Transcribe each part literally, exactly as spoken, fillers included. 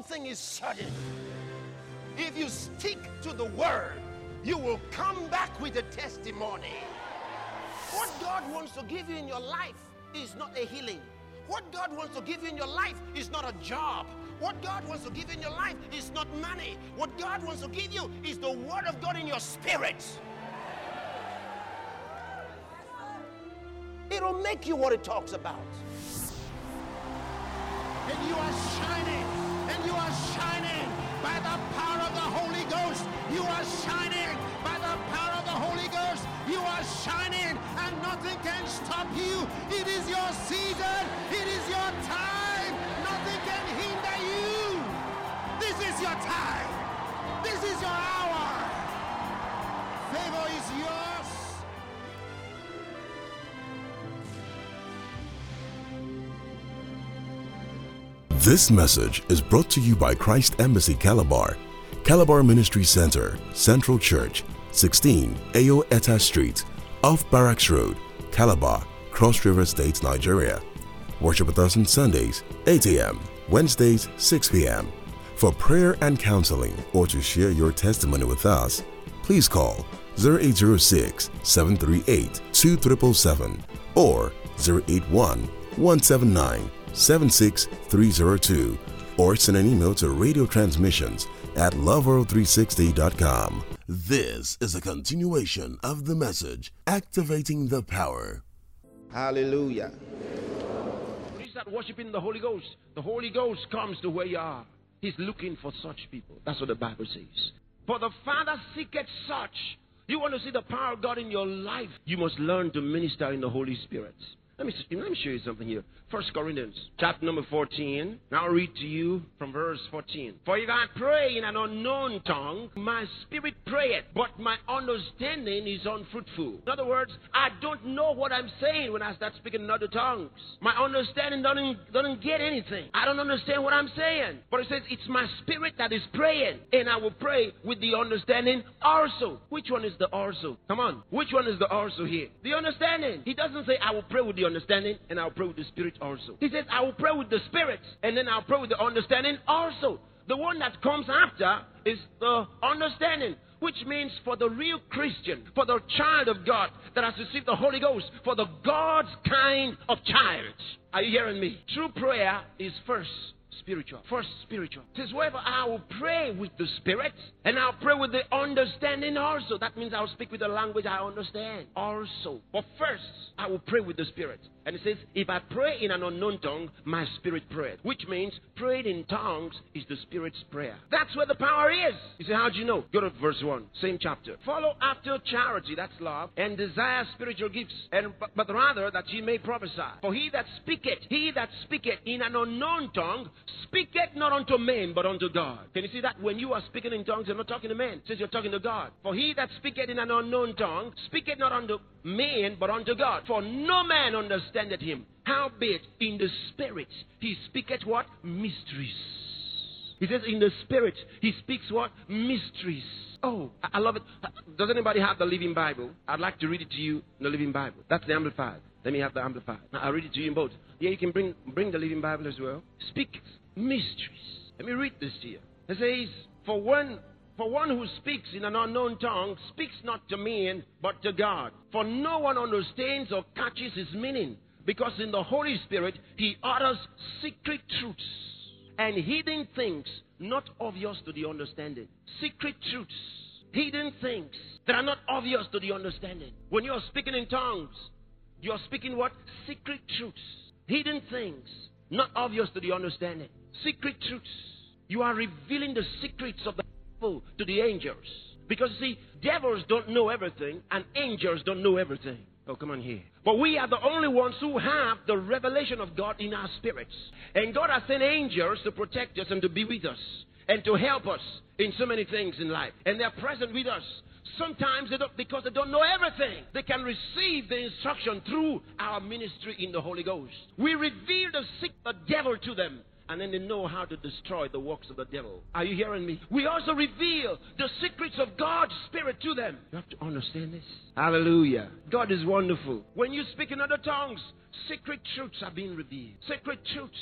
thing is certain. If you stick to the word, you will come back with a testimony. What God wants to give you in your life is not a healing. What God wants to give you in your life is not a job. What God wants to give you in your life is not money. What God wants to give you is the word of God in your spirit. It'll make you what it talks about. And you are shining, and you are shining by the power of the Holy Ghost. You are shining by the power of the Holy Ghost. You are shining, and nothing can stop you. It is your season. It is your time. Nothing can hinder you. This is your time. This is your hour. Favor is yours. This message is brought to you by Christ Embassy Calabar, Calabar Ministry Center, Central Church, sixteen Ayo Eta Street, off Barracks Road, Calabar, Cross River State, Nigeria. Worship with us on Sundays, eight a m, Wednesdays, six p m For prayer and counseling or to share your testimony with us, please call zero eight zero six, seven three eight, two seven seven seven or zero eight one, one seven nine, seven six three zero two or send an email to radio transmissions at love world three sixty dot com. This is a continuation of the message, Activating the Power. Hallelujah. When you start worshiping the Holy Ghost, the Holy Ghost comes to where you are. He's looking for such people. That's what the Bible says. For the Father seeketh such. You want to see the power of God in your life, you must learn to minister in the Holy Spirit. Let me, let me show you something here. First Corinthians, chapter number fourteen. Now I'll read to you from verse fourteen. For if I pray in an unknown tongue, my spirit prayeth, but my understanding is unfruitful. In other words, I don't know what I'm saying when I start speaking in other tongues. My understanding doesn't, doesn't get anything. I don't understand what I'm saying. But it says, it's my spirit that is praying, and I will pray with the understanding also. Which one is the also? Come on. Which one is the also here? The understanding. He doesn't say, I will pray with the understanding and I'll pray with the spirit also. He says, I will pray with the spirit and then I'll pray with the understanding also. The one that comes after is the understanding, which means for the real Christian, for the child of God that has received the Holy Ghost, for the God's kind of child. Are you hearing me? True prayer is first spiritual. First spiritual. It says, wherever I will pray with the spirit and I'll pray with the understanding also. That means I'll speak with the language I understand also. But first, I will pray with the spirit. And it says, if I pray in an unknown tongue, my spirit prayed. Which means praying in tongues is the spirit's prayer. That's where the power is. You say, how do you know? Go to verse one, same chapter. Follow after charity, that's love, and desire spiritual gifts, and but, but rather that ye may prophesy. For he that speaketh, he that speaketh in an unknown tongue, speaketh not unto men, but unto God. Can you see that? When you are speaking in tongues, you're not talking to men. It says you're talking to God. For he that speaketh in an unknown tongue, speaketh not unto men, but unto God. For no man understandeth him. Howbeit in the spirit he speaketh what? Mysteries. He says in the spirit he speaks what? Mysteries. Oh, I, I love it. Does anybody have the Living Bible? I'd like to read it to you in the Living Bible. That's the Amplified. Let me have the Amplified. Now, I'll read it to you in both. Yeah, you can bring bring the Living Bible as well. Speaks mysteries. Let me read this to you. It says, for one For one who speaks in an unknown tongue speaks not to men, but to God. For no one understands or catches his meaning, because in the Holy Spirit he utters secret truths and hidden things not obvious to the understanding. Secret truths, hidden things that are not obvious to the understanding. When you are speaking in tongues, you are speaking what? Secret truths, hidden things not obvious to the understanding. Secret truths. You are revealing the secrets of the to the angels. Because see, devils don't know everything and angels don't know everything. Oh, come on here. But we are the only ones who have the revelation of God in our spirits. And God has sent angels to protect us and to be with us and to help us in so many things in life. And they're present with us. Sometimes they don't, because they don't know everything, they can receive the instruction through our ministry in the Holy Ghost. We reveal the sick, the devil to them, and then they know how to destroy the works of the devil. Are you hearing me? We also reveal the secrets of God's Spirit to them. You have to understand this. Hallelujah. God is wonderful. When you speak in other tongues, secret truths are being revealed. Secret truths.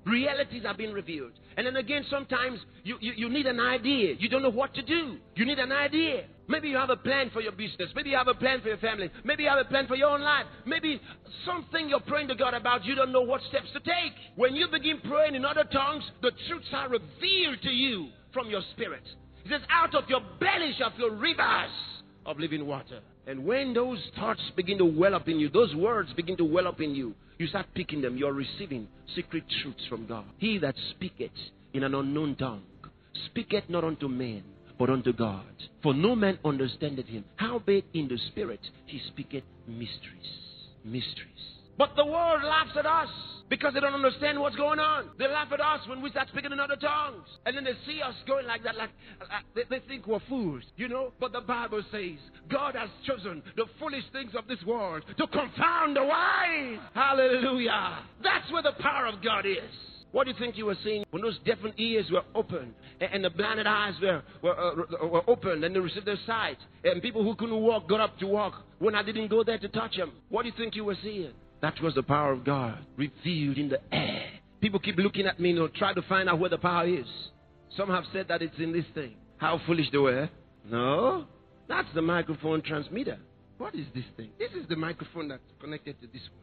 Realities are being revealed. And then again, sometimes you, you, you need an idea. You don't know what to do. You need an idea. Maybe you have a plan for your business. Maybe you have a plan for your family. Maybe you have a plan for your own life. Maybe something you're praying to God about, you don't know what steps to take. When you begin praying in other tongues, the truths are revealed to you from your spirit. It says, out of your belly shall flow rivers of living water. And when those thoughts begin to well up in you, those words begin to well up in you, you start picking them. You're receiving secret truths from God. He that speaketh in an unknown tongue speaketh not unto men, but unto God. For no man understandeth him. Howbeit in the spirit he speaketh mysteries. Mysteries. But the world laughs at us because they don't understand what's going on. They laugh at us when we start speaking in other tongues. And then they see us going like that, like, like they, they think we're fools, you know. But the Bible says God has chosen the foolish things of this world to confound the wise. Hallelujah. That's where the power of God is. What do you think you were seeing when those deafened ears were opened and the blinded eyes were, were, uh, were opened and they received their sight, and people who couldn't walk got up to walk when I didn't go there to touch them? What do you think you were seeing? That was the power of God revealed in the air. People keep looking at me and you know, try to find out where the power is. Some have said that it's in this thing. How foolish they were. No, that's the microphone transmitter. What is this thing? This is the microphone that's connected to this one.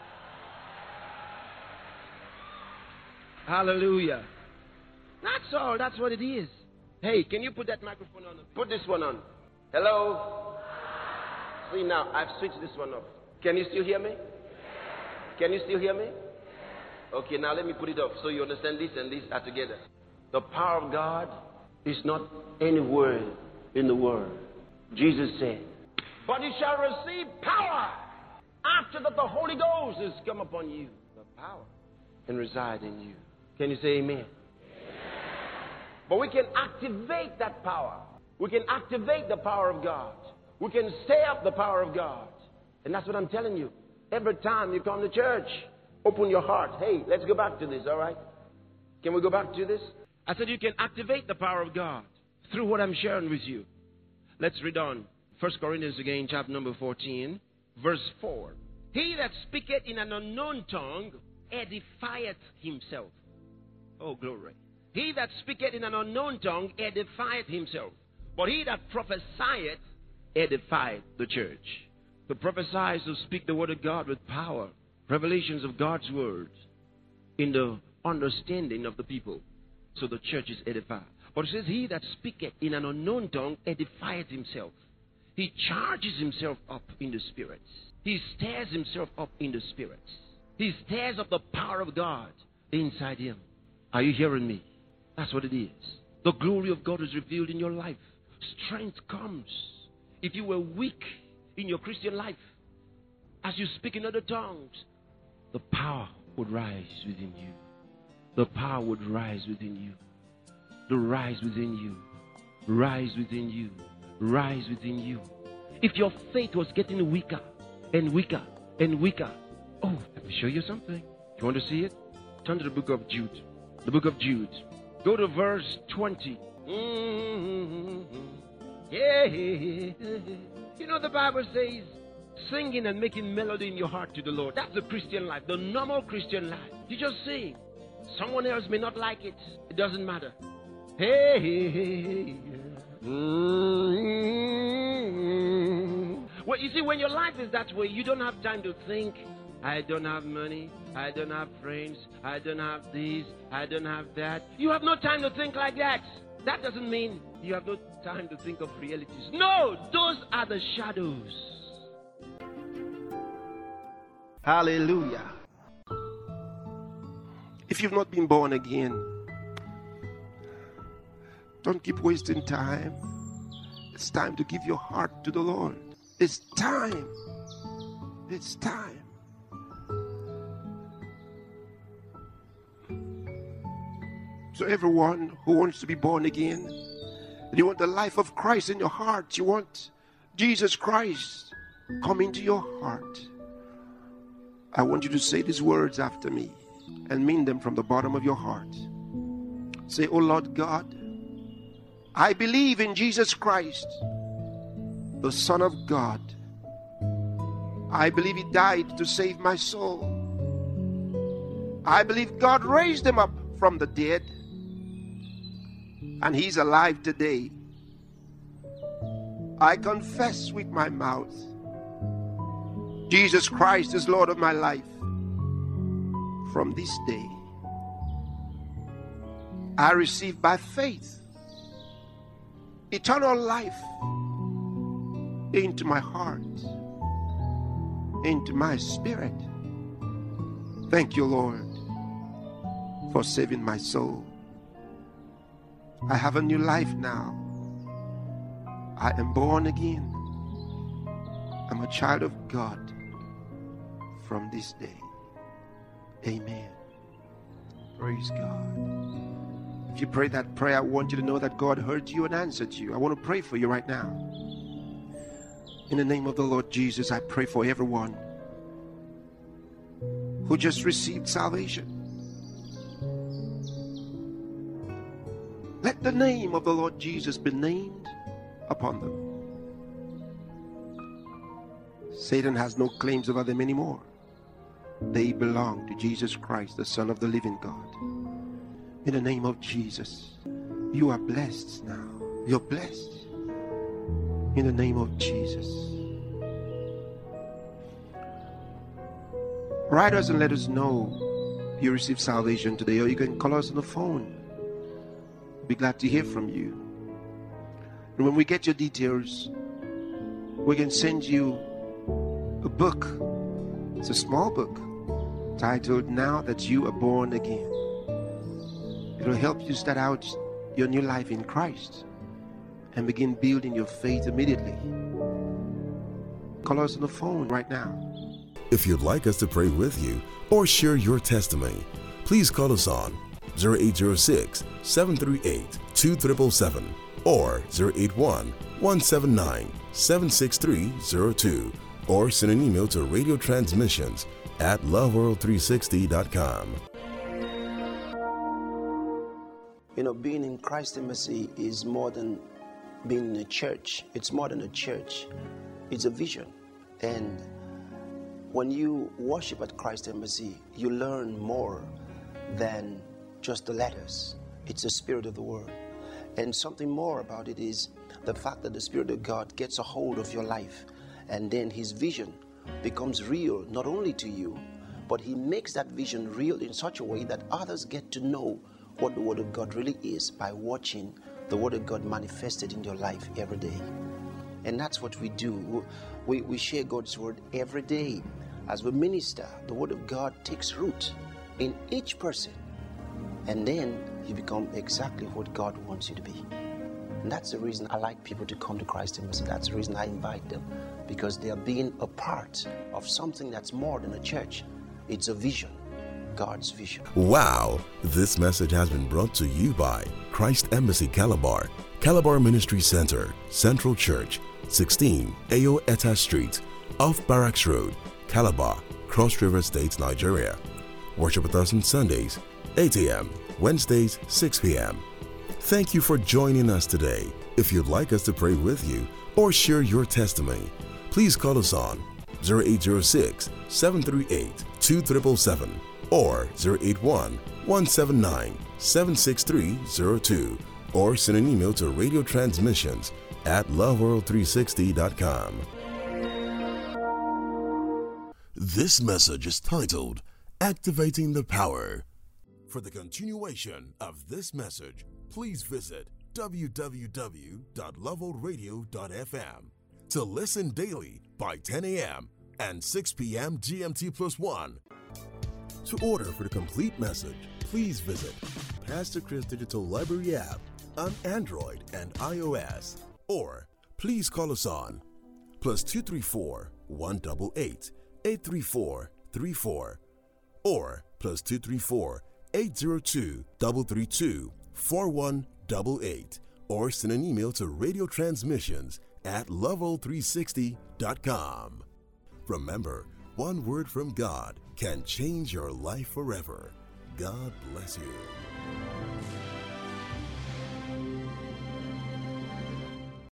Hallelujah. That's all. That's what it is. Hey, can you put that microphone on? Put this one on. Hello? See now, I've switched this one off. Can you still hear me? Can you still hear me? Okay, now let me put it off so you understand this and this are together. The power of God is not any word in the world. Jesus said, but you shall receive power after that the Holy Ghost has come upon you. The power and reside in you. Can you say amen? Amen? But we can activate that power. We can activate the power of God. We can stay up the power of God. And that's what I'm telling you. Every time you come to church, open your heart. Hey, let's go back to this, all right? Can we go back to this? I said you can activate the power of God through what I'm sharing with you. Let's read on. First Corinthians again, chapter number fourteen, verse four. He that speaketh in an unknown tongue edifieth himself. Oh, glory. He that speaketh in an unknown tongue edifieth himself. But he that prophesieth edifieth the church. To prophesy is to speak the word of God with power. Revelations of God's word in the understanding of the people. So the church is edified. But it says, he that speaketh in an unknown tongue edifieth himself. He charges himself up in the spirits. He stirs himself up in the spirits. He stirs up the power of God inside him. Are you hearing me? That's what it is. The glory of God is revealed in your life. Strength comes. If you were weak in your Christian life, as you speak in other tongues, the power would rise within you. The power would rise within you. The rise within you. Rise within you. Rise within you. If your faith was getting weaker and weaker and weaker, oh, let me show you something. You want to see it? Turn to the book of Jude. The book of Jude. Go to verse twenty. Mm-hmm. Yeah. You know the Bible says, singing and making melody in your heart to the Lord. That's the Christian life, the normal Christian life. You just sing. Someone else may not like it. It doesn't matter. Hey, hey, hey. Mm-hmm. Well, you see, when your life is that way, you don't have time to think. I don't have money. I don't have friends. I don't have this. I don't have that. You have no time to think like that. That doesn't mean you have no time to think of realities. No, those are the shadows. Hallelujah. If you've not been born again, don't keep wasting time. It's time to give your heart to the Lord. It's time. It's time. So everyone who wants to be born again, and you want the life of Christ in your heart, you want Jesus Christ come into your heart, I want you to say these words after me and mean them from the bottom of your heart. Say, oh Lord God, I believe in Jesus Christ, the Son of God. I believe He died to save my soul. I believe God raised him up from the dead, and he's alive today. I confess with my mouth, Jesus Christ is Lord of my life. From this day, I receive by faith eternal life into my heart, into my spirit. Thank you, Lord, for saving my soul. I have a new life now. I am born again. I'm a child of God from this day. Amen. Praise God. If you pray that prayer, I want you to know that God heard you and answered you. I want to pray for you right now. In the name of the Lord Jesus, I pray for everyone who just received salvation. Let the name of the Lord Jesus be named upon them. Satan has no claims over them anymore. They belong to Jesus Christ, the Son of the living God. In the name of Jesus, you are blessed now. You're blessed. In the name of Jesus. Write us and let us know you received salvation today, or you can call us on the phone. We'll be glad to hear from you. And when we get your details, we can send you a book. It's a small book titled Now That You Are Born Again. It'll help you start out your new life in Christ and begin building your faith immediately. Call us on the phone right now. If you'd like us to pray with you or share your testimony, please call us on zero eight zero six, seven three eight, two seven seven seven or zero eight one, one seven nine, seven six three zero two, or send an email to radio transmissions at love world three sixty dot com. You know, being in Christ Embassy is more than being in a church. It's more than a church. It's a vision. And when you worship at Christ Embassy, you learn more than just the letters. It's the spirit of the word. And something more about it is the fact that the Spirit of God gets a hold of your life, and then his vision becomes real, not only to you, but he makes that vision real in such a way that others get to know what the Word of God really is by watching the Word of God manifested in your life every day. And that's what we do. We, we share God's Word every day. As we minister, the Word of God takes root in each person, and then you become exactly what God wants you to be. And that's the reason I like people to come to Christ Embassy. That's the reason I invite them, because they are being a part of something that's more than a church. It's a vision, God's vision. Wow! This message has been brought to you by Christ Embassy Calabar, Calabar Ministry Center, Central Church, sixteen Ayo Eta Street, off Barracks Road, Calabar, Cross River State, Nigeria. Worship with us on Sundays, eight a m, Wednesdays, six p m Thank you for joining us today. If you'd like us to pray with you or share your testimony, please call us on zero eight zero six, seven three eight, two seven seven seven or zero eight one, one seven nine, seven six three zero two, or send an email to radio transmissions at love world three sixty dot com. This message is titled Activating the Power. For the continuation of this message, please visit w w w dot love world radio dot f m to listen daily by ten a m and six p m G M T plus one. To order for the complete message, please visit Pastor Chris Digital Library app on Android and iOS, or please call us on plus two three four, one eight eight, eight three four, three four or plus two three four, eight zero two, three three two, four one eight eight, or send an email to radio transmissions at love world three sixty dot com. Remember, one word from God can change your life forever. God bless you.